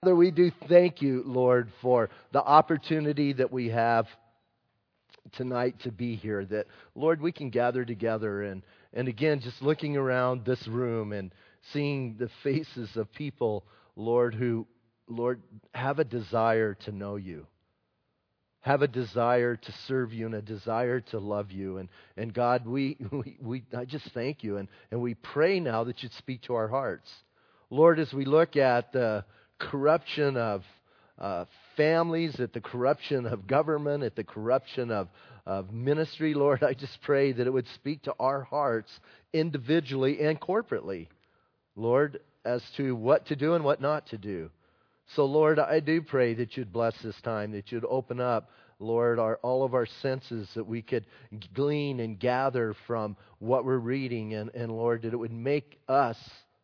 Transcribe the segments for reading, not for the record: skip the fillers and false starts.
Father, we do thank you, Lord, for the opportunity that we have tonight to be here. That, Lord, we can gather together and again, just looking around this room and seeing the faces of people, Lord, who, Lord, have a desire to know you, have a desire to serve you and a desire to love you. And God, I just thank you. And we pray now that you'd speak to our hearts. Lord, as we look at the corruption of families, at the corruption of government, at the corruption of ministry, Lord, I just pray that it would speak to our hearts individually and corporately, Lord, as to what to do and what not to do. So, Lord, I do pray that you'd bless this time, that you'd open up, Lord, all of our senses, that we could glean and gather from what we're reading, and Lord, that it would make us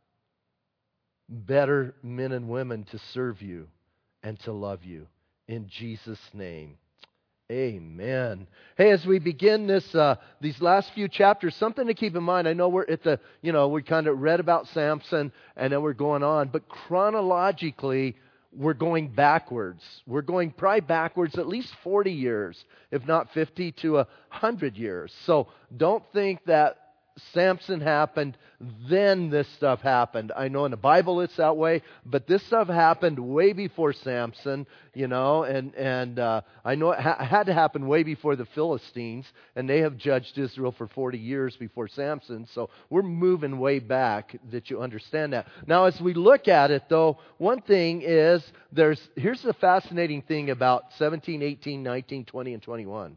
better men and women to serve you and to love you. In Jesus' name, amen. Hey, as we begin these last few chapters, something to keep in mind. I know we're at we kind of read about Samson and then we're going on, but chronologically, we're going backwards. We're going probably backwards at least 40 years, if not 50 to 100 years. So don't think that Samson happened, then this stuff happened. I know in the Bible it's that way, but this stuff happened way before Samson, and I know it had to happen way before the Philistines, and they have judged Israel for 40 years before Samson, so we're moving way back, that you understand that. Now, as we look at it, though, one thing is, here's the fascinating thing about 17, 18, 19, 20, and 21,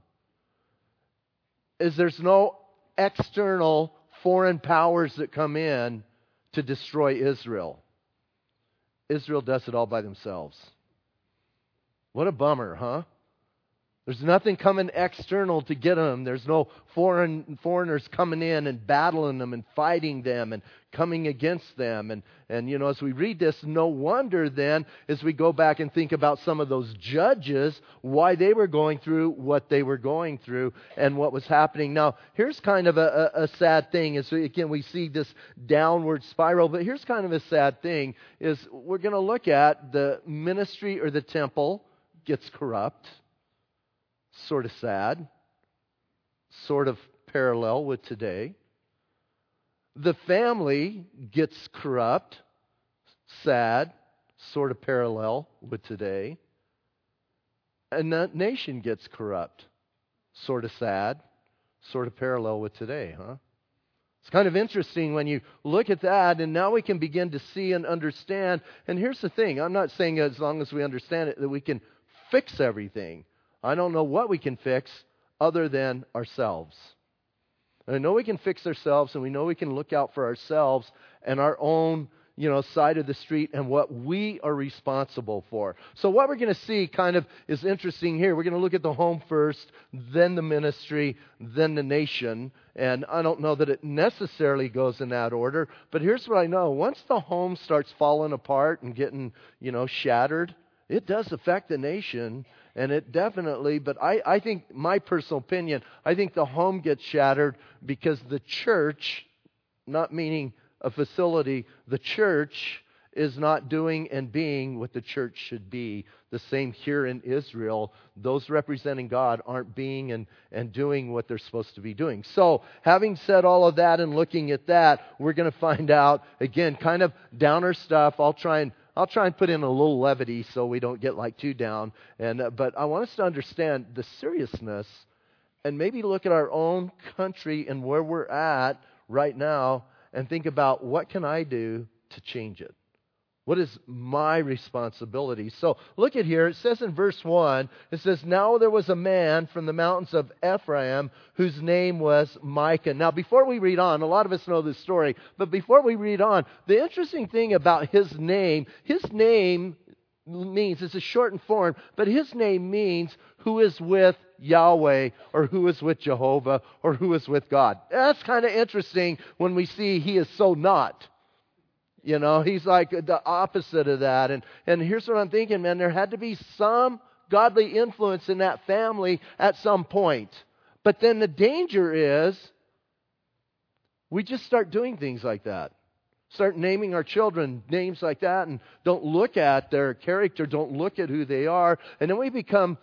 is there's no external foreign powers that come in to destroy Israel. Israel does it all by themselves. What a bummer, huh? There's nothing coming external to get them. There's no foreigners coming in and battling them and fighting them and coming against them. And as we read this, no wonder then, as we go back and think about some of those judges, why they were going through what they were going through and what was happening. Now, here's kind of a sad thing. Again, we see this downward spiral, but here's kind of a sad thing, is we're going to look at the ministry or the temple gets corrupt. Sort of sad, sort of parallel with today. The family gets corrupt, sad, sort of parallel with today. And the nation gets corrupt, sort of sad, sort of parallel with today, huh? It's kind of interesting when you look at that, and now we can begin to see and understand. And here's the thing, I'm not saying as long as we understand it that we can fix everything. I don't know what we can fix other than ourselves. And I know we can fix ourselves, and we know we can look out for ourselves and our own, side of the street and what we are responsible for. So what we're going to see kind of is interesting here. We're going to look at the home first, then the ministry, then the nation. And I don't know that it necessarily goes in that order, but here's what I know. Once the home starts falling apart and getting, shattered, it does affect the nation. And it definitely, but I think, my personal opinion, I think the home gets shattered because the church, not meaning a facility, the church is not doing and being what the church should be. The same here in Israel. Those representing God aren't being and doing what they're supposed to be doing. So, having said all of that and looking at that, we're going to find out, again, kind of downer stuff. I'll try and put in a little levity so we don't get too down. But I want us to understand the seriousness and maybe look at our own country and where we're at right now and think about, what can I do to change it? What is my responsibility? So look at here. It says in verse 1, it says, "Now there was a man from the mountains of Ephraim whose name was Micah." Now before we read on, a lot of us know this story, but before we read on, the interesting thing about his name means, it's a shortened form, but his name means who is with Yahweh, or who is with Jehovah, or who is with God. That's kind of interesting when we see he is so not. He's like the opposite of that. And here's what I'm thinking, man. There had to be some godly influence in that family at some point. But then the danger is we just start doing things like that. Start naming our children names like that and don't look at their character, don't look at who they are. And then we become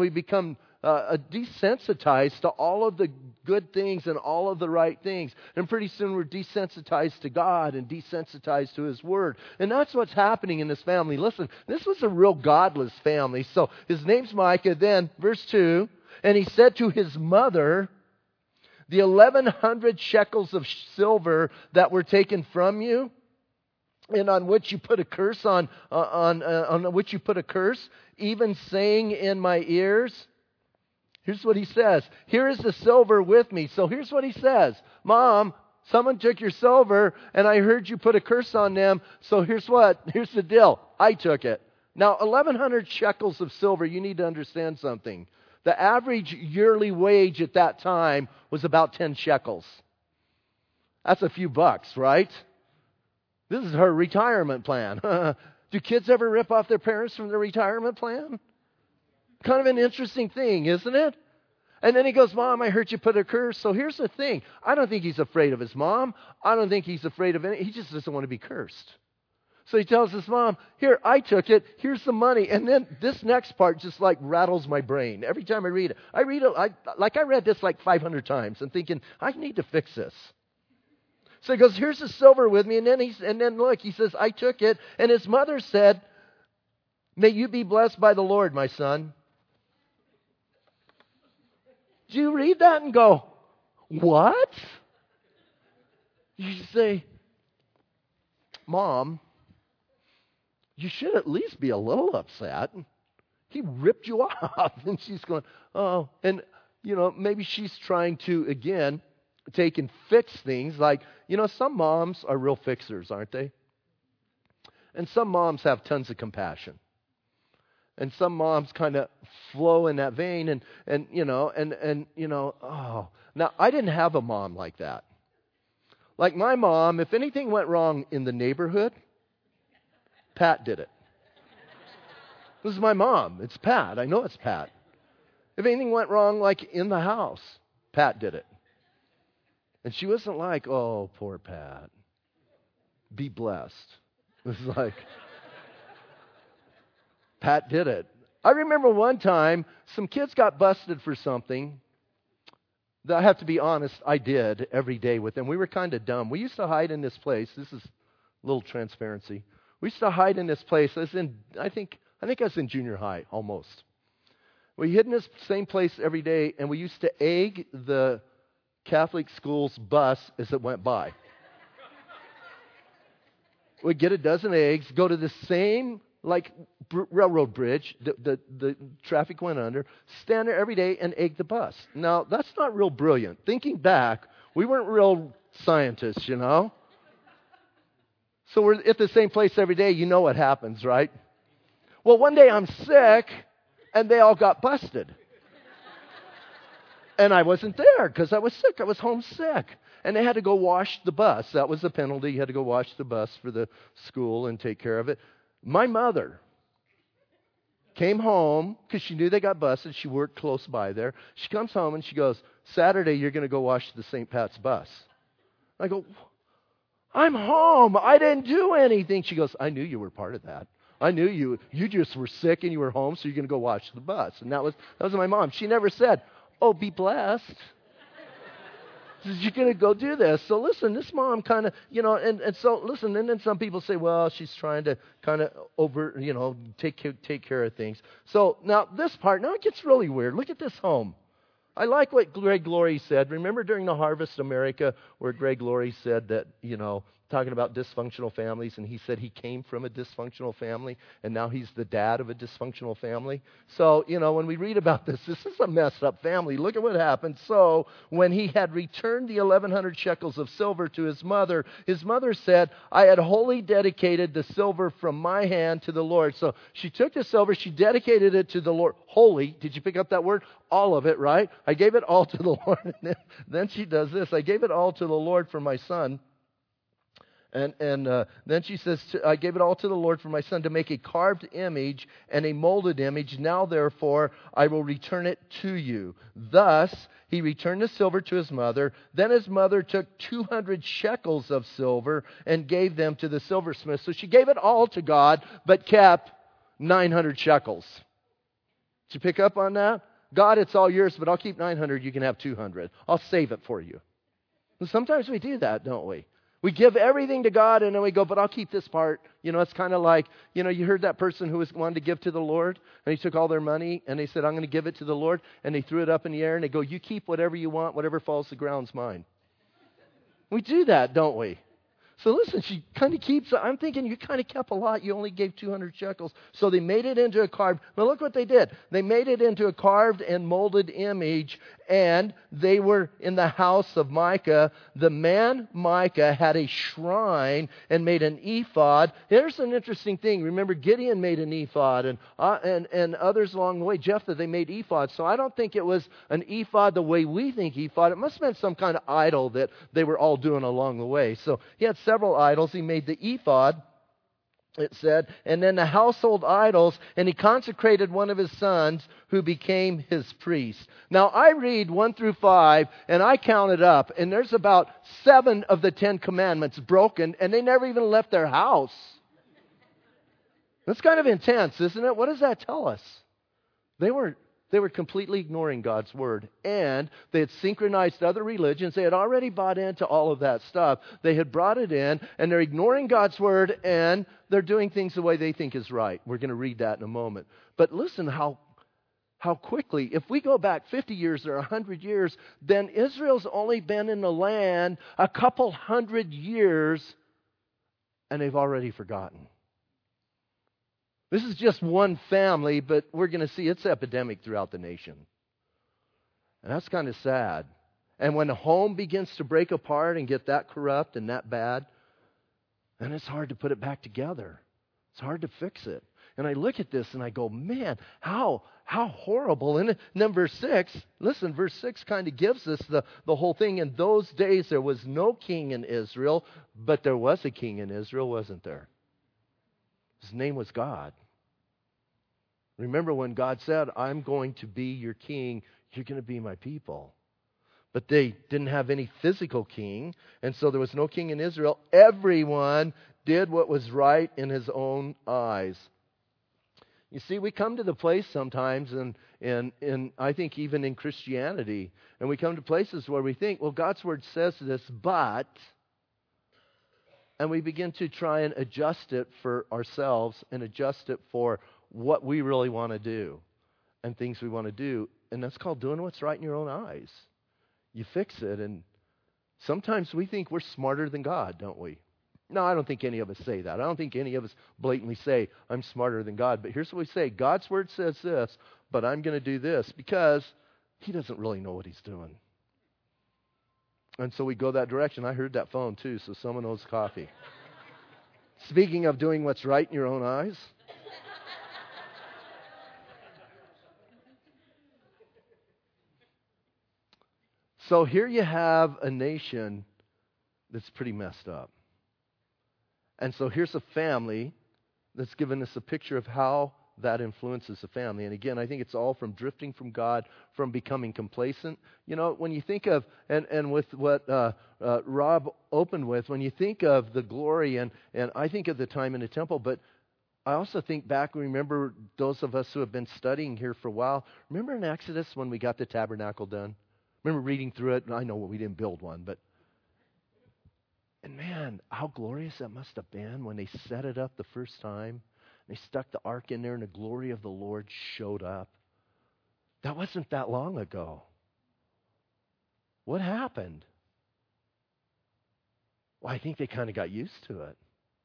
desensitized to all of the good things and all of the right things. And pretty soon we're desensitized to God and desensitized to His Word. And that's what's happening in this family. Listen, this was a real godless family. So his name's Micah. Then, verse 2, and he said to his mother, the 1,100 shekels of silver that were taken from you, and on which you put a curse on which you put a curse, even saying in my ears. Here's what he says. Here is the silver with me. So here's what he says. Mom, someone took your silver, and I heard you put a curse on them. So here's the deal. I took it. Now, 1,100 shekels of silver. You need to understand something. The average yearly wage at that time was about 10 shekels. That's a few bucks, right? This is her retirement plan. Do kids ever rip off their parents from their retirement plan? Kind of an interesting thing, isn't it? And then he goes, Mom, I heard you put a curse. So here's the thing. I don't think he's afraid of his mom. I don't think he's afraid of any. He just doesn't want to be cursed. So he tells his mom, here, I took it. Here's the money. And then this next part just like rattles my brain. Every time I read it. I read this like 500 times and thinking, I need to fix this. So he goes, here's the silver with me. And then look, he says, I took it. And his mother said, may you be blessed by the Lord, my son. Do you read that and go, what? You say, Mom, you should at least be a little upset. He ripped you off. And she's going, oh. And, maybe she's trying to, again, take and fix things. Like, some moms are real fixers, aren't they? And some moms have tons of compassion. And some moms kind of flow in that vein. Now, I didn't have a mom like that. Like my mom, if anything went wrong in the neighborhood, Pat did it. This is my mom. It's Pat. I know it's Pat. If anything went wrong, like in the house, Pat did it. And she wasn't like, oh, poor Pat. Be blessed. It was like, Pat did it. I remember one time, some kids got busted for something that I have to be honest, I did every day with them. We were kind of dumb. We used to hide in this place. This is a little transparency. We used to hide in this place. I think I was in junior high, almost. We hid in this same place every day, and we used to egg the Catholic school's bus as it went by. We'd get a dozen eggs, go to the same railroad bridge, the traffic went under, stand there every day and egg the bus. Now, that's not real brilliant. Thinking back, we weren't real scientists, So we're at the same place every day. You know what happens, right? Well, one day I'm sick, and they all got busted. And I wasn't there because I was sick. I was homesick. And they had to go wash the bus. That was the penalty. You had to go wash the bus for the school and take care of it. My mother came home because she knew they got busted. She worked close by there. She comes home and she goes, Saturday, you're going to go wash the St. Pat's bus. I go, I'm home. I didn't do anything. She goes, I knew you were part of that. I knew you just were sick and you were home, so you're going to go wash the bus. And that was my mom. She never said, oh, be blessed. You're going to go do this. So listen, this mom kind of, and so listen, and then some people say, well, she's trying to kind of take care of things. So now this part, now it gets really weird. Look at this home. I like what Greg Laurie said. Remember during the Harvest America where Greg Laurie said that, talking about dysfunctional families, and he said he came from a dysfunctional family, and now he's the dad of a dysfunctional family. So, when we read about this is a messed up family. Look at what happened. So, when he had returned the 1,100 shekels of silver to his mother said, I had wholly dedicated the silver from my hand to the Lord. So, she took the silver, she dedicated it to the Lord. Holy, did you pick up that word? All of it, right? I gave it all to the Lord. And then she does this. I gave it all to the Lord for my son. And then she says, I gave it all to the Lord for my son to make a carved image and a molded image. Now, therefore, I will return it to you. Thus, he returned the silver to his mother. Then his mother took 200 shekels of silver and gave them to the silversmith. So she gave it all to God, but kept 900 shekels. Did you pick up on that? God, it's all yours, but I'll keep 900. You can have 200. I'll save it for you. And sometimes we do that, don't we? We give everything to God and then we go, but I'll keep this part. It's kind of like, you heard that person who wanted to give to the Lord and he took all their money and they said, I'm going to give it to the Lord. And they threw it up in the air and they go, you keep whatever you want, whatever falls to the ground's mine. We do that, don't we? So listen, she kind of keeps, I'm thinking you kind of kept a lot. You only gave 200 shekels. So they made it into a carved, but look what they did. They made it into a carved and molded image, and they were in the house of Micah. The man Micah had a shrine and made an ephod. Here's an interesting thing. Remember, Gideon made an ephod, and others along the way, Jephthah, they made ephods. So I don't think it was an ephod the way we think ephod. It must have been some kind of idol that they were all doing along the way. So he had several idols. He made the ephod, it said, and then the household idols, and he consecrated one of his sons who became his priest. Now, I read 1 through 5, and I counted up, and there's about 7 of the 10 commandments broken, and they never even left their house. That's kind of intense, isn't it? What does that tell us? They were completely ignoring God's word, and they had synchronized other religions. They had already bought into all of that stuff. They had brought it in, and they're ignoring God's word, and they're doing things the way they think is right. We're going to read that in a moment. But listen how quickly, if we go back 50 years or 100 years, then Israel's only been in the land a couple hundred years, and they've already forgotten. This is just one family, but we're going to see it's epidemic throughout the nation. And that's kind of sad. And when a home begins to break apart and get that corrupt and that bad, then it's hard to put it back together. It's hard to fix it. And I look at this and I go, man, how horrible. And then verse 6, listen, verse 6 kind of gives us the whole thing. In those days there was no king in Israel, but there was a king in Israel, wasn't there? His name was God. Remember when God said, I'm going to be your king, you're going to be my people. But they didn't have any physical king, and so there was no king in Israel. Everyone did what was right in his own eyes. You see, we come to the place sometimes, and I think even in Christianity, and we come to places where we think, well, God's word says this, but... And we begin to try and adjust it for ourselves and adjust it for what we really want to do and things we want to do. And that's called doing what's right in your own eyes. You fix it, and sometimes we think we're smarter than God, don't we? No, I don't think any of us say that. I don't think any of us blatantly say, I'm smarter than God. But here's what we say. God's word says this, but I'm going to do this because he doesn't really know what he's doing. And so we go that direction. I heard that phone too, so someone owes coffee. Speaking of doing what's right in your own eyes. So here you have a nation that's pretty messed up. And so here's a family that's given us a picture of how that influences the family. And again, I think it's all from drifting from God, from becoming complacent. When you think of, and with what Rob opened with, when you think of the glory, and I think of the time in the temple, but I also think back, remember those of us who have been studying here for a while, remember in Exodus when we got the tabernacle done? Remember reading through it? I know we didn't build one, but and man, how glorious that must have been when they set it up the first time. They stuck the ark in there and the glory of the Lord showed up. That wasn't that long ago. What happened? Well, I think they kind of got used to it.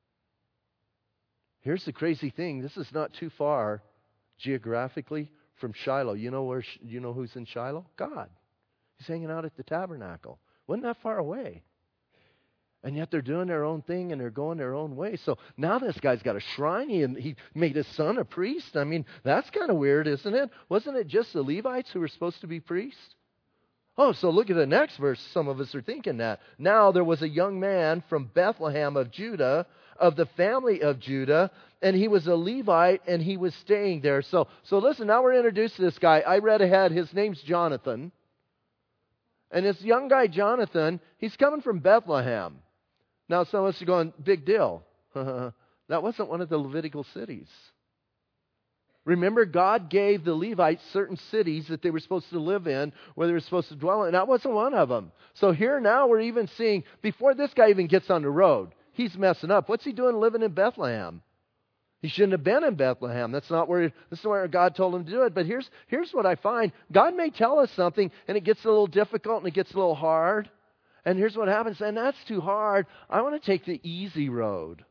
Here's the crazy thing. This is not too far geographically from Shiloh. You know who's in Shiloh? God. He's hanging out at the tabernacle. Wasn't that far away. And yet they're doing their own thing and they're going their own way. So now this guy's got a shrine. He made his son a priest. I mean, that's kind of weird, isn't it? Wasn't it just the Levites who were supposed to be priests? Oh, so look at the next verse. Some of us are thinking that. Now there was a young man from Bethlehem of Judah, of the family of Judah, and he was a Levite, and he was staying there. So listen, now we're introduced to this guy. I read ahead. His name's Jonathan. And this young guy, Jonathan, he's coming from Bethlehem. Now some of us are going, big deal. That wasn't one of the Levitical cities. Remember, God gave the Levites certain cities that they were supposed to live in, where they were supposed to dwell in, and that wasn't one of them. So here now we're even seeing, before this guy even gets on the road, he's messing up. What's he doing living in Bethlehem? He shouldn't have been in Bethlehem. That's not where God told him to do it. But here's what I find. God may tell us something, and it gets a little difficult, and it gets a little hard. And here's what happens, and that's too hard. I want to take the easy road.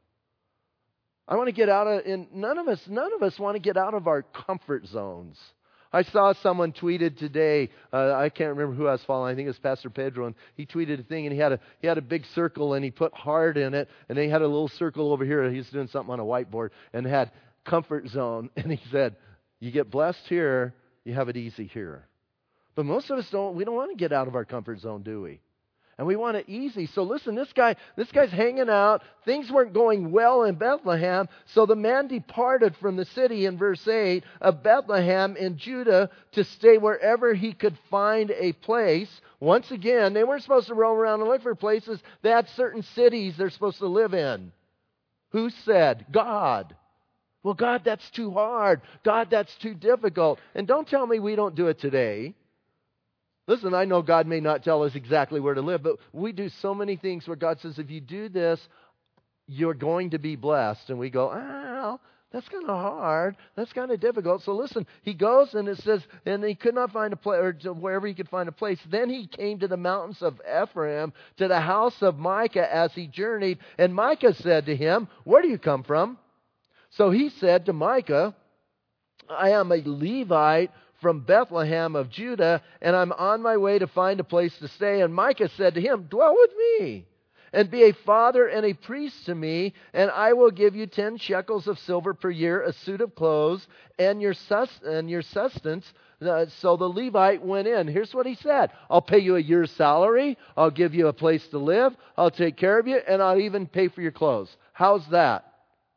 I want to get out of, and none of us want to get out of our comfort zones. I saw someone tweeted today, I can't remember who I was following, I think it was Pastor Pedro, and he tweeted a thing, and he had a big circle, and he put hard in it, and then he had a little circle over here, he was doing something on a whiteboard, and it had comfort zone, and he said, you get blessed here, you have it easy here. But most of us we don't want to get out of our comfort zone, do we? And we want it easy. So listen, this guy's hanging out. Things weren't going well in Bethlehem. So the man departed from the city in verse 8 of Bethlehem in Judah to stay wherever he could find a place. Once again, they weren't supposed to roam around and look for places. They had certain cities they're supposed to live in. Who said? God. Well, God, that's too hard. God, that's too difficult. And don't tell me we don't do it today. Listen, I know God may not tell us exactly where to live, but we do so many things where God says, if you do this, you're going to be blessed. And we go, that's kind of hard. That's kind of difficult. So listen, he goes and it says, and he could not find a place, or wherever he could find a place. Then he came to the mountains of Ephraim, to the house of Micah as he journeyed. And Micah said to him, where do you come from? So he said to Micah, I am a Levite from Bethlehem of Judah, and I'm on my way to find a place to stay. And Micah said to him, dwell with me, and be a father and a priest to me, and I will give you 10 shekels of silver per year, a suit of clothes, and your sustenance. So the Levite went in. Here's what he said. I'll pay you a year's salary. I'll give you a place to live. I'll take care of you, and I'll even pay for your clothes. How's that?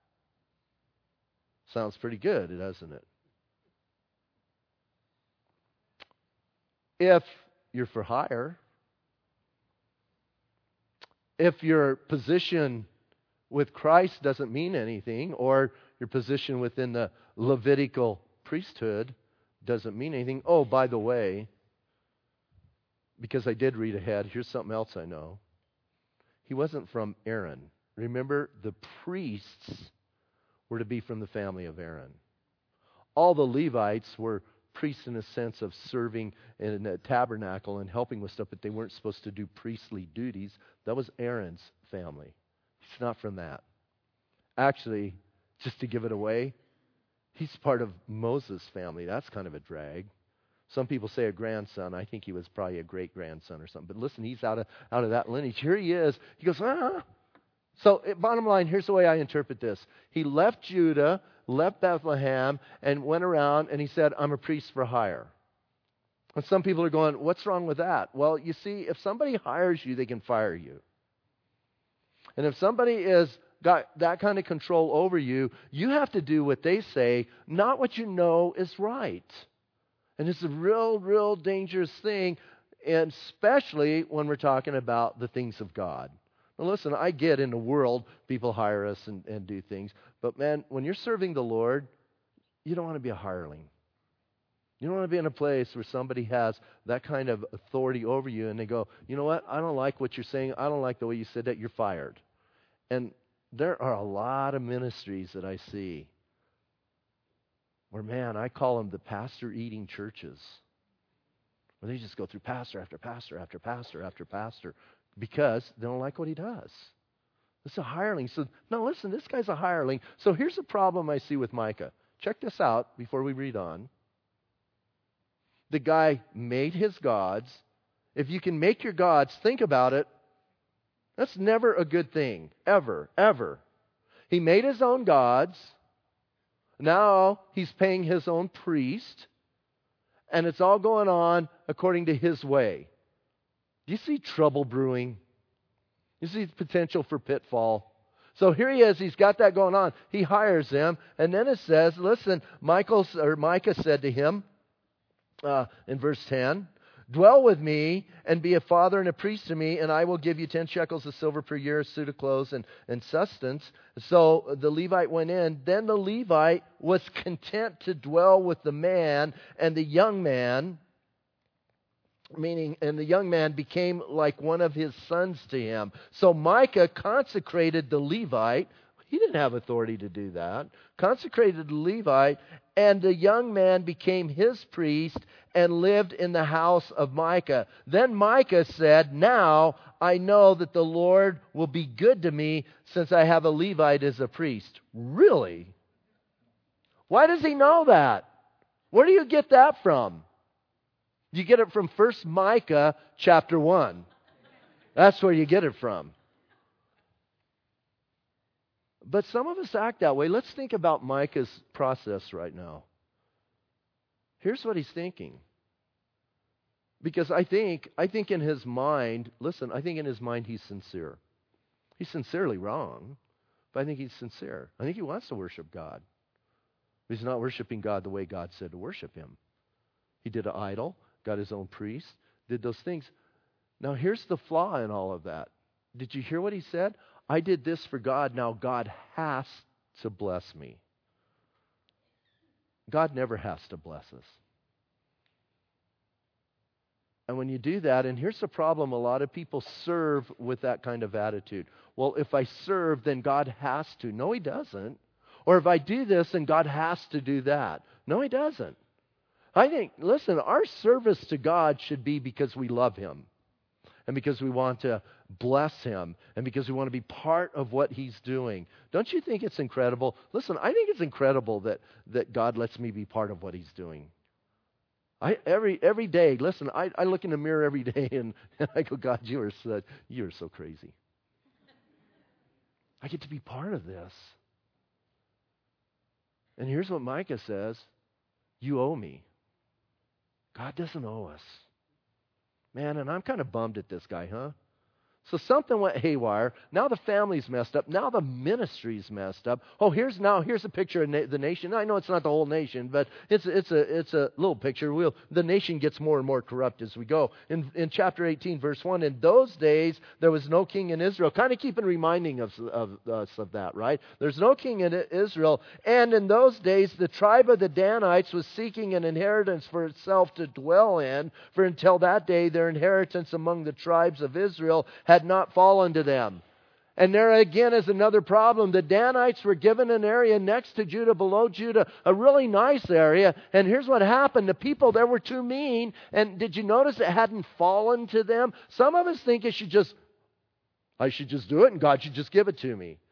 Sounds pretty good, doesn't it? If you're for hire, if your position with Christ doesn't mean anything, or your position within the Levitical priesthood doesn't mean anything. Oh, by the way, because I did read ahead, here's something else I know. He wasn't from Aaron. Remember, the priests were to be from the family of Aaron. All the Levites were priests in a sense of serving in a tabernacle and helping with stuff, but they weren't supposed to do priestly duties. That was Aaron's family. He's not from that. Actually, just to give it away, he's part of Moses' family. That's kind of a drag. Some people say a grandson. I think he was probably a great-grandson or something. But listen, he's out of that lineage. Here he is. He goes, So, bottom line, here's the way I interpret this. He left Judah, left Bethlehem, and went around, and he said, I'm a priest for hire. And some people are going, what's wrong with that? Well, you see, if somebody hires you, they can fire you. And if somebody has got that kind of control over you, you have to do what they say, not what you know is right. And it's a real, real dangerous thing, and especially when we're talking about the things of God. Now listen, I get in the world, people hire us and do things. But man, when you're serving the Lord, you don't want to be a hireling. You don't want to be in a place where somebody has that kind of authority over you and they go, you know what, I don't like what you're saying. I don't like the way you said that. You're fired. And there are a lot of ministries that I see where, man, I call them the pastor-eating churches, where they just go through pastor after pastor after pastor after pastor, because they don't like what he does. It's a hireling. So, no, listen, this guy's a hireling. So here's the problem I see with Micah. Check this out before we read on. The guy made his gods. If you can make your gods, think about it. That's never a good thing. Ever, ever. He made his own gods. Now he's paying his own priest. And it's all going on according to his way. Do you see trouble brewing? You see the potential for pitfall? So here he is. He's got that going on. He hires him. And then it says, listen, Micah said to him in verse 10, dwell with me and be a father and a priest to me, and I will give you 10 shekels of silver per year, a suit of clothes, and sustenance. So the Levite went in. Then the Levite was content to dwell with the man, and the young man, and the young man became like one of his sons to him. So Micah consecrated the Levite. He didn't have authority to do that. Consecrated the Levite, and the young man became his priest and lived in the house of Micah. Then Micah said, now I know that the Lord will be good to me since I have a Levite as a priest. Really? Why does he know that? Where do you get that from? You get it from 1 Micah chapter 1. That's where you get it from. But some of us act that way. Let's think about Micah's process right now. Here's what he's thinking. Because I think in his mind, listen, I think in his mind he's sincere. He's sincerely wrong, but I think he's sincere. I think he wants to worship God. But he's not worshiping God the way God said to worship him. He did an idol, got his own priest, did those things. Now here's the flaw in all of that. Did you hear what he said? I did this for God, now God has to bless me. God never has to bless us. And when you do that, and here's the problem, a lot of people serve with that kind of attitude. Well, if I serve, then God has to. No, he doesn't. Or if I do this, then God has to do that. No, he doesn't. I think, listen, our service to God should be because we love him. And because we want to bless him. And because we want to be part of what he's doing. Don't you think it's incredible? Listen, I think it's incredible that God lets me be part of what he's doing. Every day, listen, I look in the mirror every day and I go, God, you are so crazy. I get to be part of this. And here's what Micah says. You owe me. God doesn't owe us. Man, and I'm kind of bummed at this guy, huh? So something went haywire. Now the family's messed up. Now the ministry's messed up. Oh, here's a picture of the nation. I know it's not the whole nation, but it's a little picture. The nation gets more and more corrupt as we go. In chapter 18, verse 1, in those days there was no king in Israel. Kind of keeping reminding us of that, right? There's no king in Israel. And in those days the tribe of the Danites was seeking an inheritance for itself to dwell in. For until that day their inheritance among the tribes of Israel had not fallen to them. And there again is another problem. The Danites were given an area next to Judah, below Judah, a really nice area. And here's what happened. The people there were too mean. And did you notice it hadn't fallen to them? Some of us think I should just do it and God should just give it to me.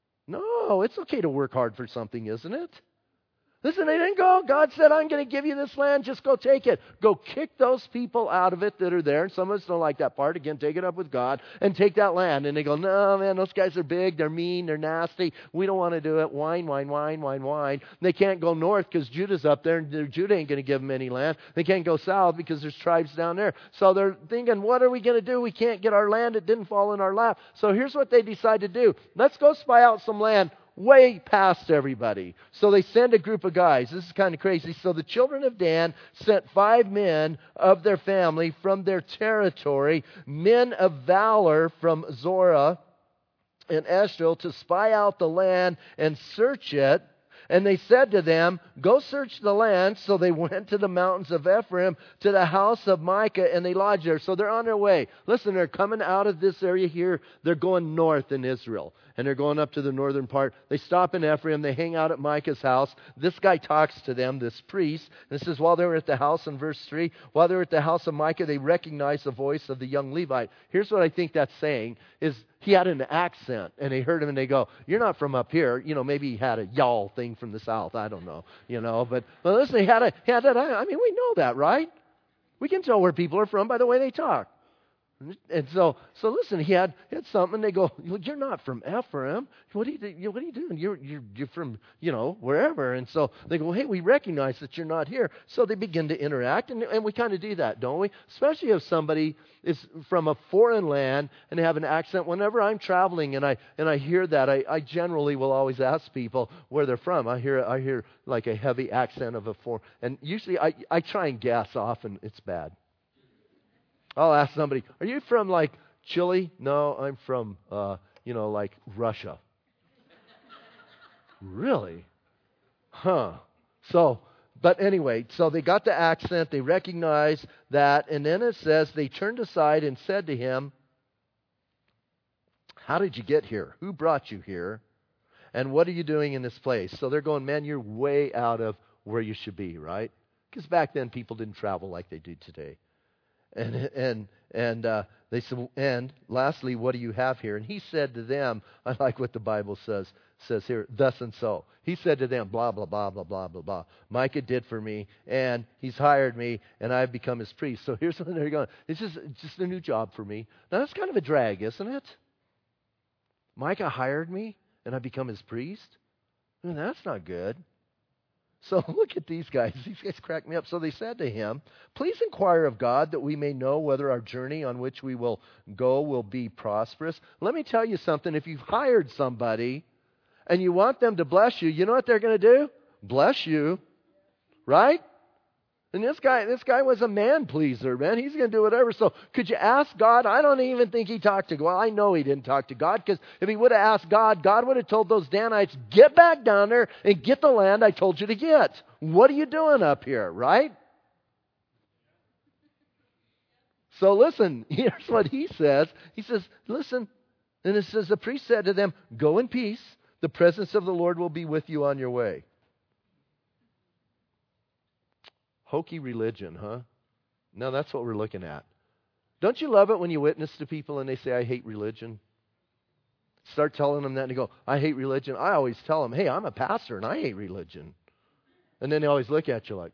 No, it's okay to work hard for something, isn't it? Listen, they didn't go, God said, I'm going to give you this land, just go take it. Go kick those people out of it that are there. And some of us don't like that part. Again, take it up with God and take that land. And they go, no, man, those guys are big, they're mean, they're nasty. We don't want to do it. Whine. And they can't go north because Judah's up there, and Judah ain't going to give them any land. They can't go south because there's tribes down there. So they're thinking, what are we going to do? We can't get our land. It didn't fall in our lap. So here's what they decide to do. Let's go spy out some land way past everybody. So they send a group of guys. This is kind of crazy. So the children of Dan sent 5 men of their family from their territory, men of valor from Zorah and Eshtaol, to spy out the land and search it. And they said to them, go search the land. So they went to the mountains of Ephraim, to the house of Micah, and they lodged there. So they're on their way. Listen, they're coming out of this area here. They're going north in Israel. And they're going up to the northern part. They stop in Ephraim. They hang out at Micah's house. This guy talks to them, this priest. And it says, while they were at the house, in verse 3, while they were at the house of Micah, they recognized the voice of the young Levite. Here's what I think that's saying, is he had an accent. And they heard him and they go, you're not from up here. You know, maybe he had a y'all thing from the south. I don't know. You know, but listen, he had that. I mean, we know that, right? We can tell where people are from by the way they talk. And so listen, he had something. And they go, "You're not from Ephraim. What are you doing? You're from wherever." And so they go, "Hey, we recognize that you're not here." So they begin to interact, and we kind of do that, don't we? Especially if somebody is from a foreign land and they have an accent. Whenever I'm traveling and I hear that, I generally will always ask people where they're from. I hear like a heavy accent of a foreign, and usually I try and guess. Often it's bad. I'll ask somebody, "Are you from like Chile?" "No, I'm from like Russia." "Really? Huh." But anyway, so they got the accent, they recognized that, and then it says they turned aside and said to him, "How did you get here? Who brought you here? And what are you doing in this place?" So they're going, "Man, you're way out of where you should be," right? Because back then people didn't travel like they do today. And they said, "And lastly, what do you have here?" And he said to them, I like what the Bible says here, "Thus and so." He said to them, blah, blah, blah, blah, blah, blah, blah. "Micah did for me, and he's hired me, and I've become his priest." So here's what they're going, "It's just a new job for me." Now that's kind of a drag, isn't it? Micah hired me, and I've become his priest? That's not good. So look at these guys. These guys crack me up. So they said to him, "Please inquire of God that we may know whether our journey on which we will go will be prosperous." Let me tell you something. If you've hired somebody and you want them to bless you, you know what they're going to do? Bless you. Right? And this guy was a man pleaser, man. He's going to do whatever. So could you ask God? I don't even think he talked to God. Well, I know he didn't talk to God, because if he would have asked God, God would have told those Danites, "Get back down there and get the land I told you to get. What are you doing up here?" Right? So listen, here's what he says. He says, listen, and it says, the priest said to them, "Go in peace. The presence of the Lord will be with you on your way." Hokey religion, huh? No, that's what we're looking at. Don't you love it when you witness to people and they say, "I hate religion"? Start telling them that and they go, "I hate religion." I always tell them, "Hey, I'm a pastor and I hate religion." And then they always look at you like,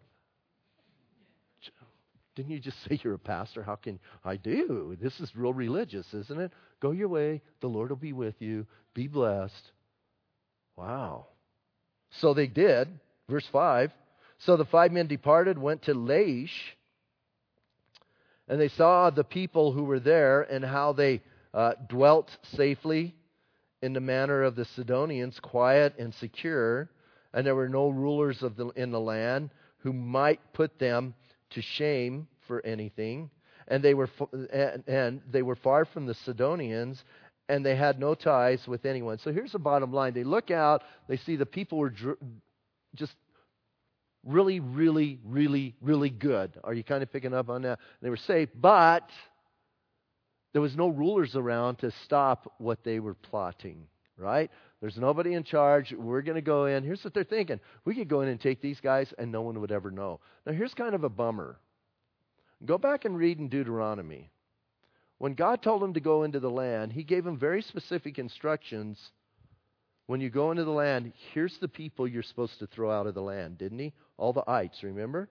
"Didn't you just say you're a pastor? How can I do? This is real religious, isn't it? Go your way. The Lord will be with you. Be blessed." Wow. So they did. Verse 5. So the 5 men departed, went to Laish, and they saw the people who were there and how they dwelt safely in the manner of the Sidonians, quiet and secure, and there were no rulers in the land who might put them to shame for anything. And they were far from the Sidonians, and they had no ties with anyone. So here's the bottom line. They look out, they see the people were just really, really, really, really good. Are you kind of picking up on that? They were safe, but there was no rulers around to stop what they were plotting, right? There's nobody in charge. We're going to go in. Here's what they're thinking. We could go in and take these guys and no one would ever know. Now here's kind of a bummer. Go back and read in Deuteronomy. When God told them to go into the land, He gave them very specific instructions. When you go into the land, here's the people you're supposed to throw out of the land, didn't He? All the ites, remember?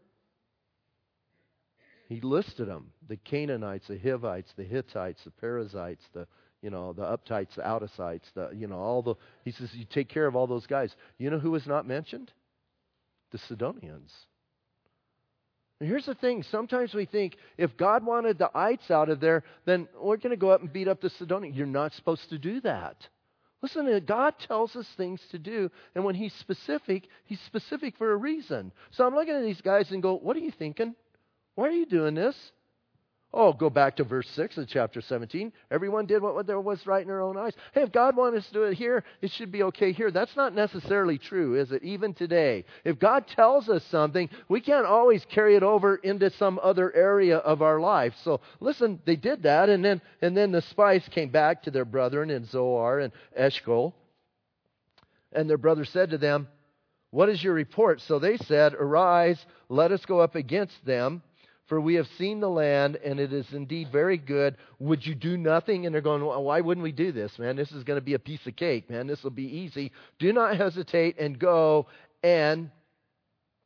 He listed them. The Canaanites, the Hivites, the Hittites, the Perizzites, the Uptites, the Outasites, He says, you take care of all those guys. You know who was not mentioned? The Sidonians. And here's the thing. Sometimes we think if God wanted the ites out of there, then we're going to go up and beat up the Sidonians. You're not supposed to do that. Listen, God tells us things to do, and when He's specific for a reason. So I'm looking at these guys and go, "What are you thinking? Why are you doing this?" Oh, go back to verse 6 of chapter 17. Everyone did what was right in their own eyes. Hey, if God wanted us to do it here, it should be okay here. That's not necessarily true, is it? Even today. If God tells us something, we can't always carry it over into some other area of our life. So listen, they did that, and then the spies came back to their brethren in Zoar and Eshcol. And their brother said to them, "What is your report?" So they said, "Arise, let us go up against them. For we have seen the land, and it is indeed very good. Would you do nothing?" And they're going, "Well, why wouldn't we do this, man? This is going to be a piece of cake, man. This will be easy. Do not hesitate and go and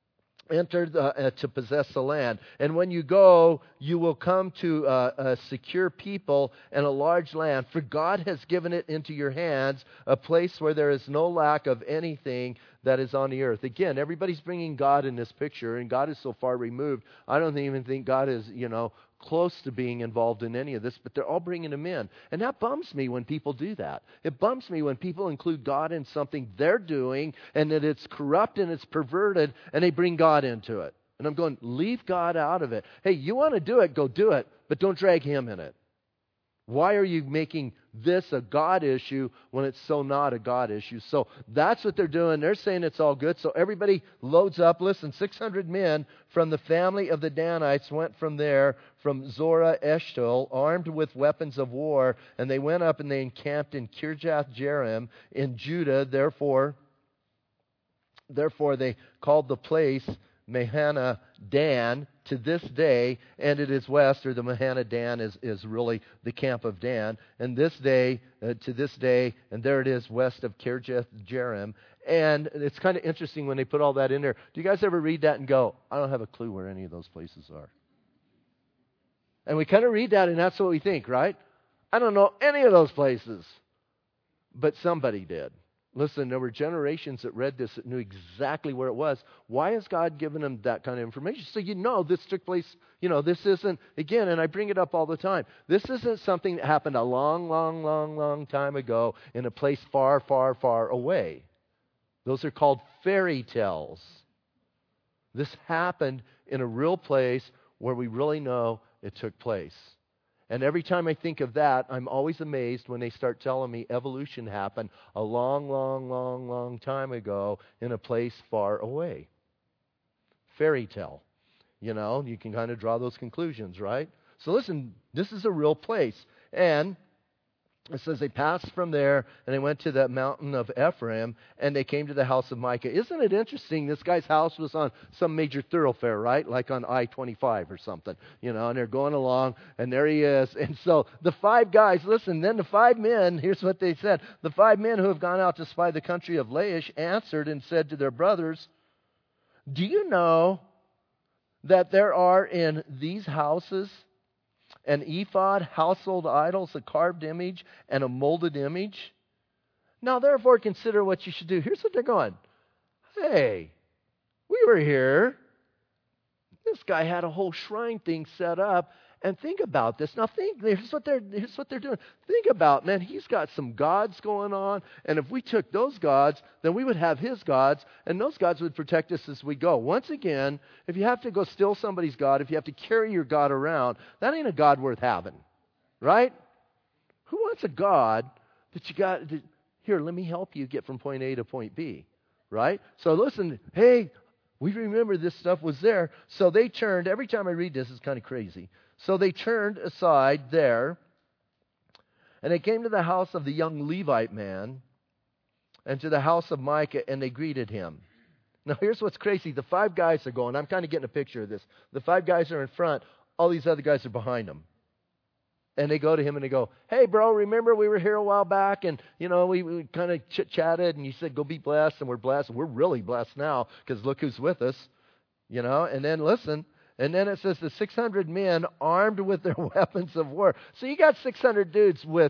enter to possess the land. And when you go, you will come to a secure people and a large land, for God has given it into your hands, a place where there is no lack of anything that is on the earth. Again, everybody's bringing God in this picture, and God is so far removed. I don't even think God is, close to being involved in any of this, but they're all bringing him in. And that bums me when people do that. It bums me when people include God in something they're doing and that it's corrupt and it's perverted, and they bring God into it. And I'm going, leave God out of it. Hey, you want to do it, go do it, but don't drag him in it. Why are you making this a God issue when it's so not a God issue? So that's what they're doing. They're saying it's all good. So everybody loads up. Listen, 600 men from the family of the Danites went from there, from Zorah Eshtaol, armed with weapons of war, and they went up and they encamped in Kirjath Jearim in Judah. Therefore they called the place Mahana Dan to this day, and it is west, or the Mahana Dan is really the camp of Dan, and this day, to this day, and there it is west of Kirjath Jearim. And it's kind of interesting when they put all that in there. Do you guys ever read that and go, I don't have a clue where any of those places are? And we kind of read that and that's what we think, right? I don't know any of those places. But somebody did. Listen, there were generations that read this that knew exactly where it was. Why has God given them that kind of information? So this took place, this isn't, again, and I bring it up all the time, this isn't something that happened a long, long, long, long time ago in a place far, far, far away. Those are called fairy tales. This happened in a real place where we really know it took place. And every time I think of that, I'm always amazed when they start telling me evolution happened a long, long, long, long time ago in a place far away. Fairy tale. You can kind of draw those conclusions, right? So listen, this is a real place. And it says they passed from there and they went to the mountain of Ephraim and they came to the house of Micah. Isn't it interesting? This guy's house was on some major thoroughfare, right? Like on I-25 or something, and they're going along and there he is. And so the 5 guys, listen, then the 5 men, here's what they said. The 5 men who have gone out to spy the country of Laish answered and said to their brothers, do you know that there are in these houses an ephod, household idols, a carved image, and a molded image? Now therefore consider what you should do. Here's what they're going. Hey, we were here. This guy had a whole shrine thing set up. And think about this. Now here's what they're doing. Think about, man, he's got some gods going on. And if we took those gods, then we would have his gods. And those gods would protect us as we go. Once again, if you have to go steal somebody's God, if you have to carry your God around, that ain't a God worth having. Right? Who wants a God that you got, here, let me help you get from point A to point B. Right? So listen, hey, we remember this stuff was there. So they turned, every time I read this, it's kind of crazy. So they turned aside there, and they came to the house of the young Levite man, and to the house of Micah, and they greeted him. Now here's what's crazy. The 5 guys are going, I'm kind of getting a picture of this. The 5 guys are in front, all these other guys are behind them. And they go to him and they go, hey bro, remember we were here a while back and, we kind of chit-chatted and you said go be blessed, and we're blessed, and we're really blessed now because look who's with us, and then listen. And then it says the 600 men armed with their weapons of war. So you got 600 dudes with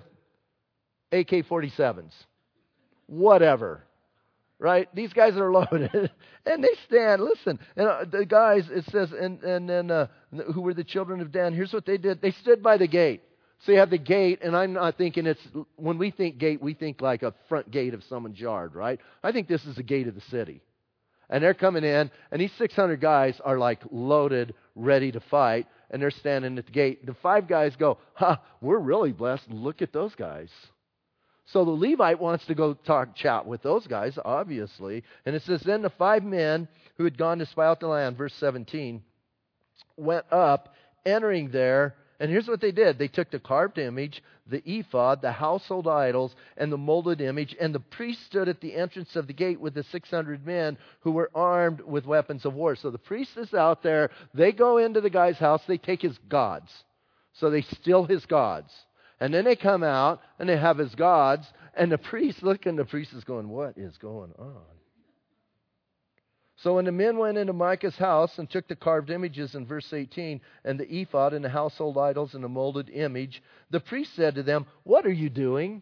AK-47s. Whatever. Right? These guys are loaded. And they stand. Listen. And the guys, it says, and then who were the children of Dan, here's what they did. They stood by the gate. So you have the gate, and I'm not thinking when we think gate, we think like a front gate of someone's yard, right? I think this is the gate of the city. And they're coming in, and these 600 guys are like loaded, ready to fight, and they're standing at the gate. The 5 guys go, we're really blessed. Look at those guys. So the Levite wants to go chat with those guys, obviously. And it says, then the 5 men who had gone to spy out the land, verse 17, went up, entering there. And here's what they did. They took the carved image, the ephod, the household idols, and the molded image. And the priest stood at the entrance of the gate with the 600 men who were armed with weapons of war. So the priest is out there. They go into the guy's house. They take his gods. So they steal his gods. And then they come out and they have his gods. And the priest, look, and the priest is going, what is going on? So when the men went into Micah's house and took the carved images in verse 18 and the ephod and the household idols and the molded image, the priest said to them, "What are you doing?"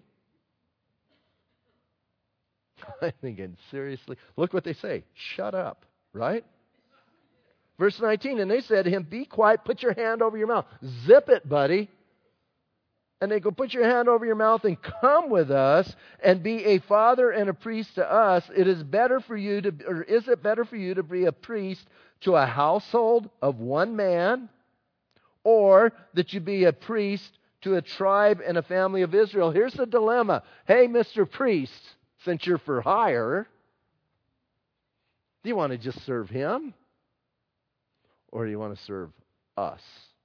I'm thinking, seriously? Look what they say. Shut up, right? Verse 19, and they said to him, "Be quiet, put your hand over your mouth." Zip it, buddy. And they go, "Put your hand over your mouth and come with us and be a father and a priest to us. It is better for you to, or is it better for you to be a priest to a household of one man, or that you be a priest to a tribe and a family of Israel?" Here's the dilemma. Hey, Mr. Priest, since you're for hire, do you want to just serve him? Or do you want to serve us?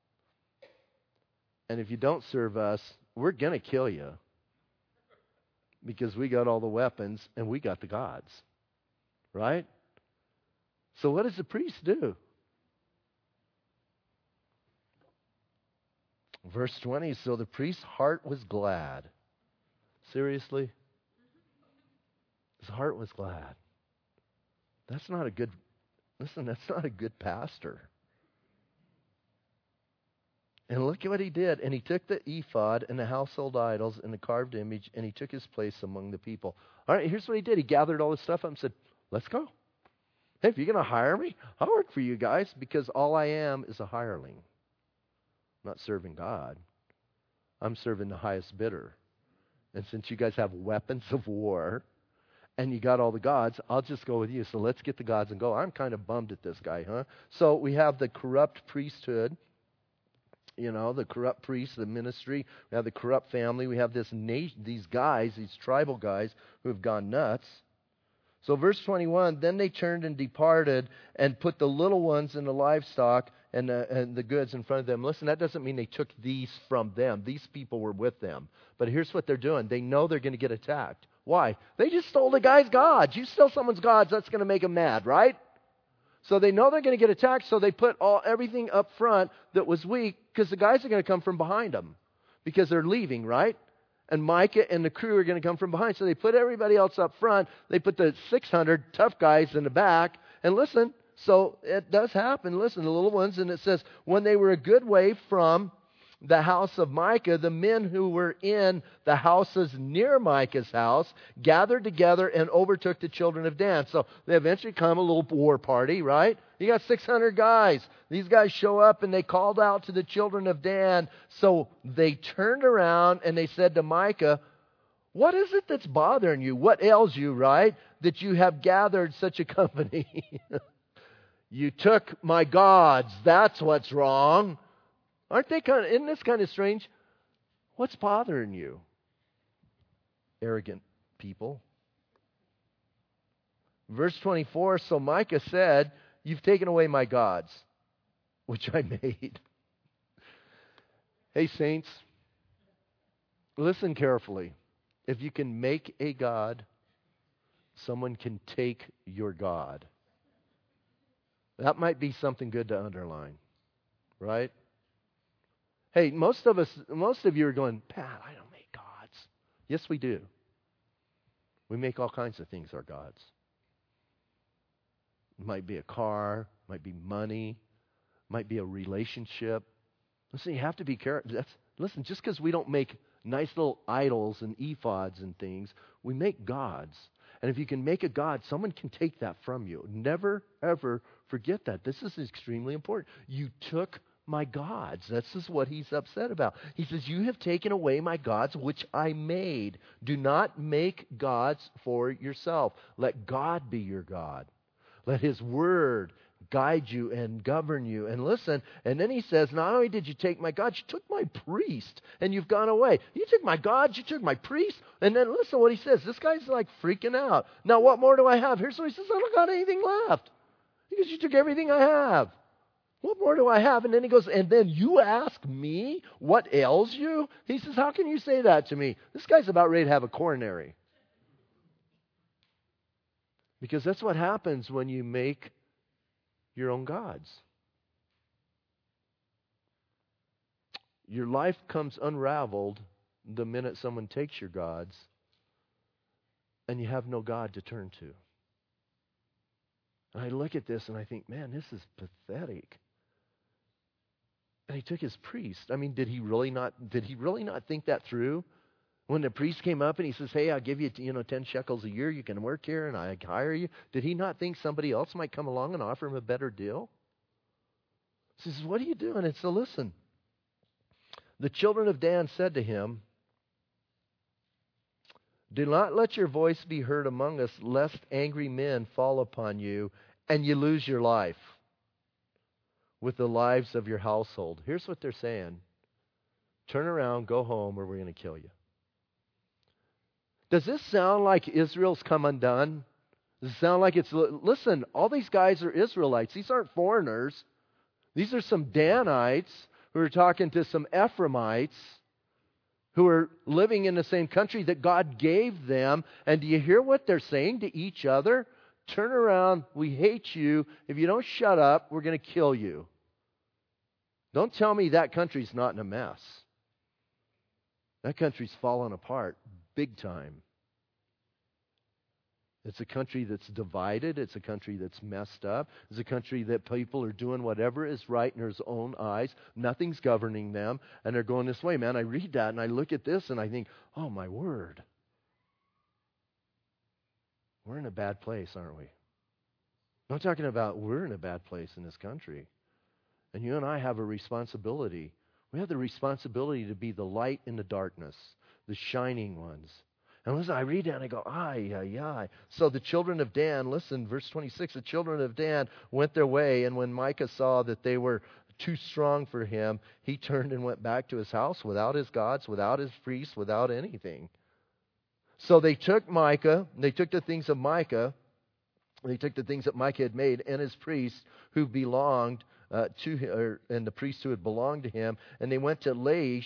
And if you don't serve us, we're going to kill you. Because we got all the weapons and we got the gods. Right? So what does the priest do? Verse 20, so the priest's heart was glad. Seriously? His heart was glad. That's not a good pastor. And look at what he did. And he took the ephod and the household idols and the carved image, and he took his place among the people. All right, here's what he did. He gathered all this stuff up and said, "Let's go. Hey, if you're going to hire me, I'll work for you guys, because all I am is a hireling. I'm not serving God. I'm serving the highest bidder. And since you guys have weapons of war and you got all the gods, I'll just go with you. So let's get the gods and go." I'm kind of bummed at this guy, huh? So we have the corrupt priesthood. You know, the corrupt priests, the ministry. We have the corrupt family. We have these guys, these tribal guys who have gone nuts. So verse 21, then they turned and departed and put the little ones and the livestock and the goods in front of them. Listen, that doesn't mean they took these from them. These people were with them. But here's what they're doing. They know they're going to get attacked. Why? They just stole the guy's gods. You steal someone's gods, that's going to make them mad, right? So they know they're going to get attacked, so they put everything up front that was weak, because the guys are going to come from behind them because they're leaving, right? And Micah and the crew are going to come from behind. So they put everybody else up front. They put the 600 tough guys in the back. And listen, so it does happen. Listen, the little ones, and it says, when they were a good way from the house of Micah, the men who were in the houses near Micah's house gathered together and overtook the children of Dan. So they eventually come, a little war party, right? You got 600 guys. These guys show up and they called out to the children of Dan. So they turned around and they said to Micah, "What is it that's bothering you? What ails you, right? That you have gathered such a company?" "You took my gods. That's what's wrong." Isn't this kind of strange? What's bothering you? Arrogant people. Verse 24, so Micah said, "You've taken away my gods, which I made." Hey, saints, listen carefully. If you can make a god, someone can take your God. That might be something good to underline, right? Hey, most of you are going, "Pat, I don't make gods." Yes, we do. We make all kinds of things our gods. It might be a car, might be money, might be a relationship. Listen, you have to be careful. Listen, just because we don't make nice little idols and ephods and things, we make gods. And if you can make a god, someone can take that from you. Never, ever forget that. This is extremely important. You took my gods. This is what he's upset about. He says, "You have taken away my gods, which I made." Do not make gods for yourself. Let God be your God. Let his word guide you and govern you. And listen, and then he says, not only did you take my gods, you took my priest and you've gone away. You took my gods, you took my priest. And then listen to what he says. This guy's like freaking out. Now, what more do I have? Here's what he says. "I don't got anything left." Because you took everything I have. What more do I have? And then he goes, "And then you ask me what ails you?" He says, "How can you say that to me?" This guy's about ready to have a coronary. Because that's what happens when you make your own gods. Your life comes unraveled the minute someone takes your gods and you have no God to turn to. And I look at this and I think, man, this is pathetic. And he took his priest. I mean, did he really not think that through? When the priest came up and he says, hey, I'll give you, 10 shekels a year. You can work here and I hire you. Did he not think somebody else might come along and offer him a better deal? He says, what are you doing? And so listen. The children of Dan said to him, do not let your voice be heard among us, lest angry men fall upon you and you lose your life with the lives of your household. Here's what they're saying. Turn around, go home, or we're going to kill you. Does this sound like Israel's come undone? Does it sound like it's... Listen, all these guys are Israelites. These aren't foreigners. These are some Danites who are talking to some Ephraimites who are living in the same country that God gave them. And do you hear what they're saying to each other? Turn around, we hate you. If you don't shut up, we're going to kill you. Don't tell me that country's not in a mess. That country's fallen apart big time. It's a country that's divided. It's a country that's messed up. It's a country that people are doing whatever is right in their own eyes. Nothing's governing them. And they're going this way. Man, I read that and I look at this and I think, oh my word. We're in a bad place, aren't we? I'm talking about we're in a bad place in this country. And you and I have a responsibility. We have the responsibility to be the light in the darkness, the shining ones. And listen, I read that and I go, ay, ay, ay. So the children of Dan, listen, verse 26, the children of Dan went their way, and when Micah saw that they were too strong for him, he turned and went back to his house without his gods, without his priests, without anything. So they took Micah, they took the things of Micah, they took the things that Micah had made, and his priests who belonged to him, and the priests who had belonged to him, and they went to Laish,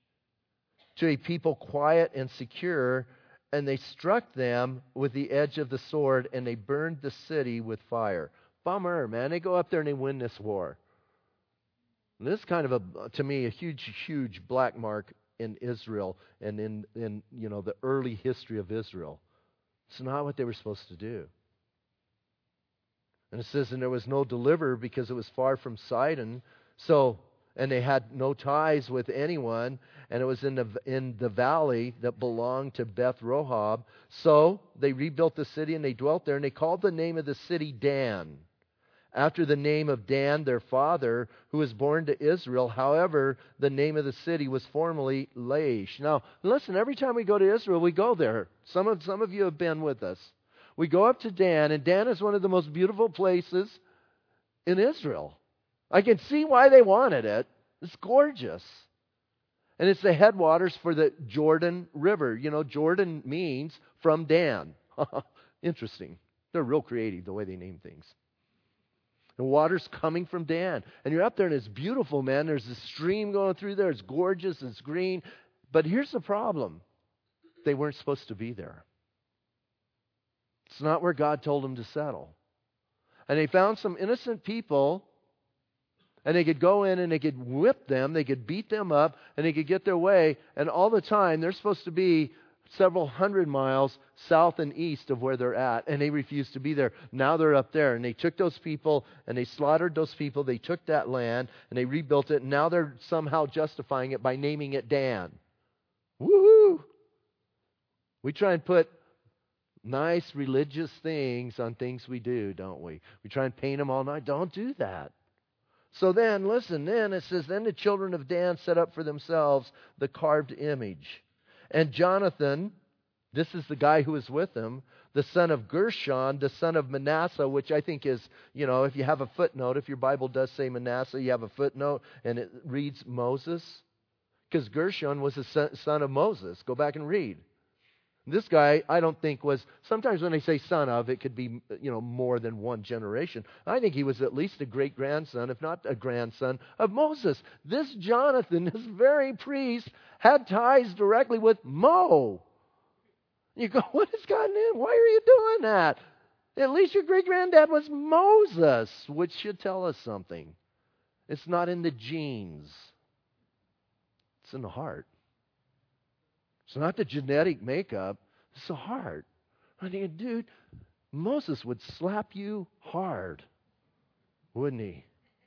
to a people quiet and secure, and they struck them with the edge of the sword, and they burned the city with fire. Bummer, man. They go up there and they win this war. And this is kind of, to me, a huge, huge black mark in Israel and in the early history of Israel. It's not what they were supposed to do. And it says, and there was no deliverer because it was far from Sidon. And they had no ties with anyone, and it was in the valley that belonged to Beth Rehob. So they rebuilt the city, and they dwelt there, and they called the name of the city Dan, after the name of Dan, their father, who was born to Israel. However, the name of the city was formerly Laish. Now, listen, every time we go to Israel, we go there. Some of you have been with us. We go up to Dan, and Dan is one of the most beautiful places in Israel. I can see why they wanted it. It's gorgeous. And it's the headwaters for the Jordan River. Jordan means from Dan. Interesting. They're real creative the way they name things. The water's coming from Dan. And you're up there and it's beautiful, man. There's a stream going through there. It's gorgeous. It's green. But here's the problem. They weren't supposed to be there. It's not where God told them to settle. And they found some innocent people, and they could go in and they could whip them, they could beat them up, and they could get their way. And all the time, they're supposed to be several hundred miles south and east of where they're at, and they refused to be there. Now they're up there, and they took those people, and they slaughtered those people. They took that land, and they rebuilt it, and now they're somehow justifying it by naming it Dan. Woohoo! We try and put nice religious things on things we do, don't we? We try and paint them all night. Don't do that. So then, listen, then it says, then the children of Dan set up for themselves the carved image. And Jonathan, this is the guy who was with him, the son of Gershon, the son of Manasseh, which I think is, if you have a footnote, if your Bible does say Manasseh, you have a footnote, and it reads Moses. Because Gershon was the son of Moses. Go back and read. This guy, I don't think was, sometimes when they say son of, it could be, more than one generation. I think he was at least a great-grandson, if not a grandson, of Moses. This Jonathan, this very priest, had ties directly with Mo. You go, what is God in? Why are you doing that? At least your great-granddad was Moses, which should tell us something. It's not in the genes. It's in the heart. It's not the genetic makeup. It's the heart. I think, dude, Moses would slap you hard, wouldn't he?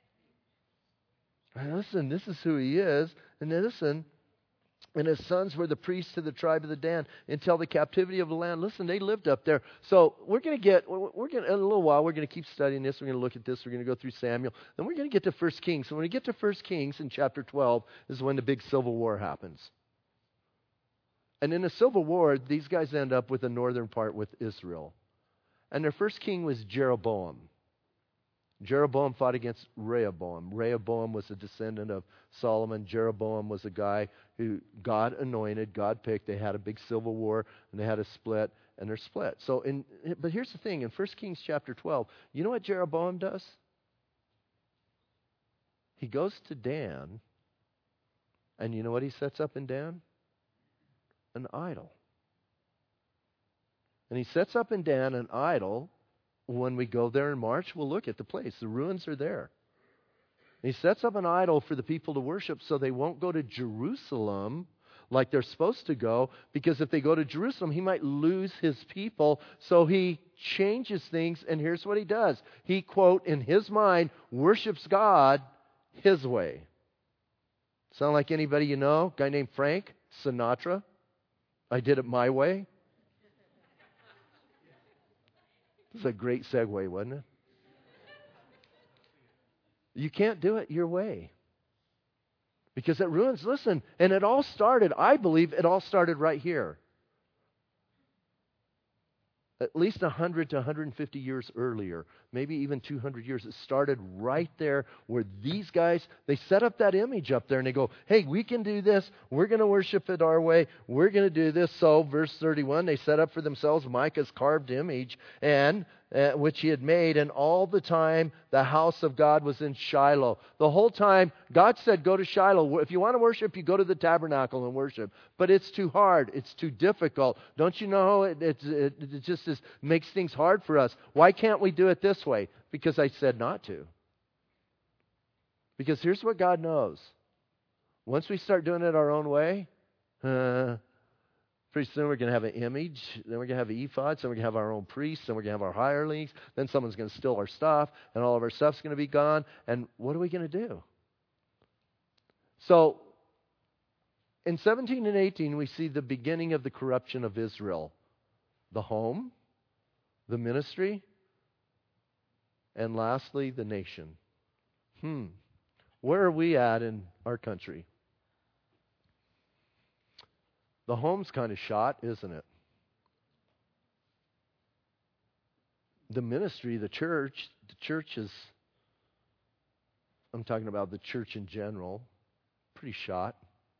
And listen, this is who he is. And then listen, and his sons were the priests to the tribe of the Dan until the captivity of the land. Listen, they lived up there. So we're going to in a little while, we're going to keep studying this. We're going to look at this. We're going to go through Samuel. Then we're going to get to 1 Kings. So when we get to 1 Kings in chapter 12 is when the big civil war happens. And in the civil war, these guys end up with the northern part with Israel. And their first king was Jeroboam. Jeroboam fought against Rehoboam. Rehoboam was a descendant of Solomon. Jeroboam was a guy who God anointed, God picked. They had a big civil war, and they had a split, and they're split. But here's the thing. In 1 Kings chapter 12, you know what Jeroboam does? He goes to Dan, and you know what he sets up in Dan? An idol. And he sets up in Dan an idol. When we go there in March, we'll look at the place. The ruins are there. He sets up an idol for the people to worship so they won't go to Jerusalem like they're supposed to go, because if they go to Jerusalem, he might lose his people. So he changes things, and here's what he does. He, quote, in his mind, worships God his way. Sound like anybody you know? A guy named Frank Sinatra? I did it my way. This is a great segue, wasn't it? You can't do it your way. Because it ruins, listen, and it all started, I believe it all started right here. At least 100 to 150 years earlier, maybe even 200 years. It started right there where these guys, they set up that image up there and they go, hey, we can do this. We're going to worship it our way. We're going to do this. So, verse 31, they set up for themselves Micah's carved image, and which he had made, and all the time the house of God was in Shiloh. The whole time, God said, go to Shiloh. If you want to worship, you go to the tabernacle and worship. But it's too hard. It's too difficult. Don't you know? It just makes things hard for us. Why can't we do it this way? Because I said not to. Because here's what God knows. Once we start doing it our own way, pretty soon we're going to have an image, then we're going to have ephods, then we're going to have our own priests, then we're going to have our hirelings, then someone's going to steal our stuff, and all of our stuff's going to be gone, and what are we going to do? So, in 17 and 18, we see the beginning of the corruption of Israel. The home, the ministry, and lastly, the nation. Where are we at in our country? The home's kind of shot, isn't it? The ministry, the church is, I'm talking about the church in general, pretty shot.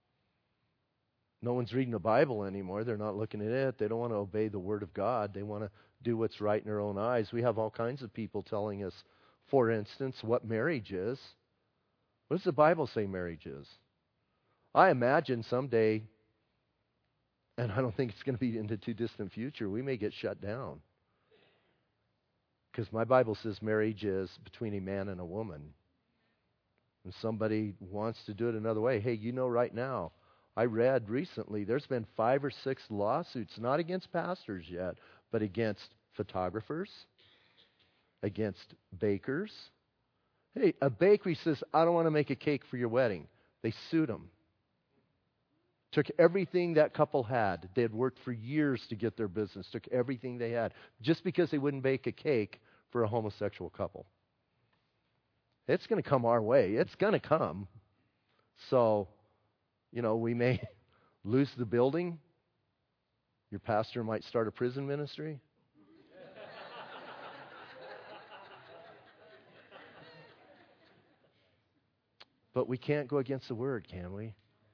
No one's reading the Bible anymore. They're not looking at it. They don't want to obey the Word of God. They want to do what's right in their own eyes. We have all kinds of people telling us, for instance, what marriage is. What does the Bible say marriage is? I imagine someday, and I don't think it's going to be in the too distant future, we may get shut down. Because my Bible says marriage is between a man and a woman. And somebody wants to do it another way. Hey, you know right now, I read recently there's been 5 or 6 lawsuits, not against pastors yet, but against photographers, against bakers. Hey, a bakery says, I don't want to make a cake for your wedding. They sued them. Took everything that couple had. They had worked for years to get their business. Took everything they had just because they wouldn't bake a cake for a homosexual couple. It's going to come our way. It's going to come. So, we may lose the building. Your pastor might start a prison ministry. But we can't go against the Word, can we?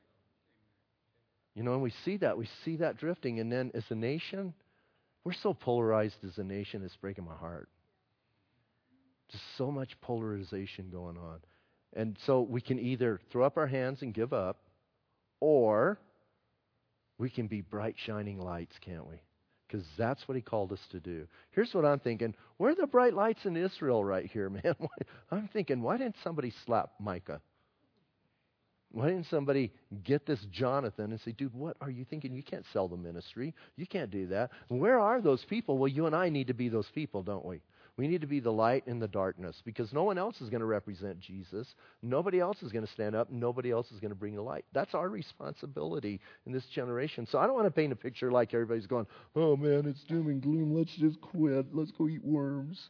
And we see that drifting. And then as a nation, we're so polarized as a nation, it's breaking my heart. Just so much polarization going on. And so we can either throw up our hands and give up, or we can be bright, shining lights, can't we? Because that's what He called us to do. Here's what I'm thinking. Where are the bright lights in Israel right here, man? I'm thinking, why didn't somebody slap Micah? Why didn't somebody get this Jonathan and say, dude, what are you thinking? You can't sell the ministry. You can't do that. Where are those people? Well, you and I need to be those people, don't we? We need to be the light in the darkness because no one else is going to represent Jesus. Nobody else is going to stand up. Nobody else is going to bring the light. That's our responsibility in this generation. So I don't want to paint a picture like everybody's going, oh, man, it's doom and gloom. Let's just quit. Let's go eat worms.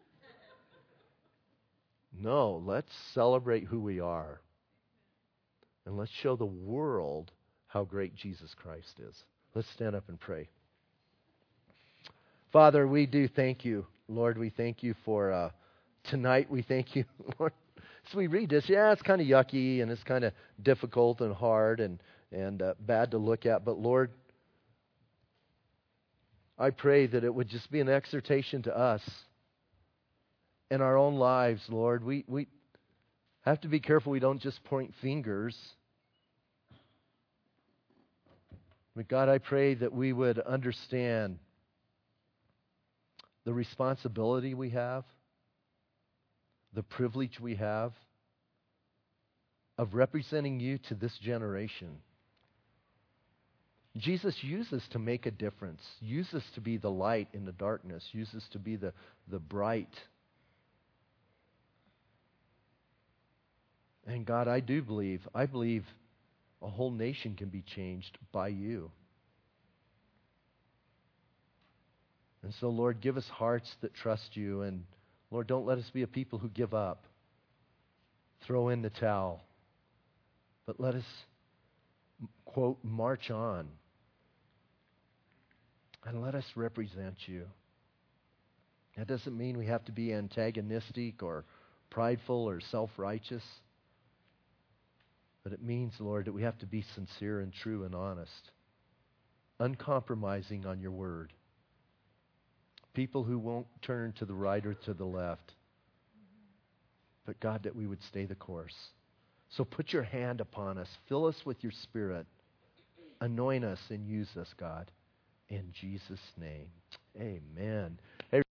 No, let's celebrate who we are. And let's show the world how great Jesus Christ is. Let's stand up and pray. Father, we do thank you. Lord, we thank you for tonight. We thank you, Lord. As we read this, yeah, it's kind of yucky and it's kind of difficult and hard and bad to look at. But Lord, I pray that it would just be an exhortation to us in our own lives, Lord. We have to be careful we don't just point fingers. But God, I pray that we would understand the responsibility we have, the privilege we have of representing you to this generation. Jesus, use us to make a difference. Use us to be the light in the darkness. Use us to be the bright. And God, I believe a whole nation can be changed by you. And so, Lord, give us hearts that trust you. And, Lord, don't let us be a people who give up, throw in the towel. But let us, quote, march on. And let us represent you. That doesn't mean we have to be antagonistic or prideful or self-righteous. But it means, Lord, that we have to be sincere and true and honest, uncompromising on your word. People who won't turn to the right or to the left. But God, that we would stay the course. So put your hand upon us. Fill us with your Spirit. Anoint us and use us, God. In Jesus' name, amen.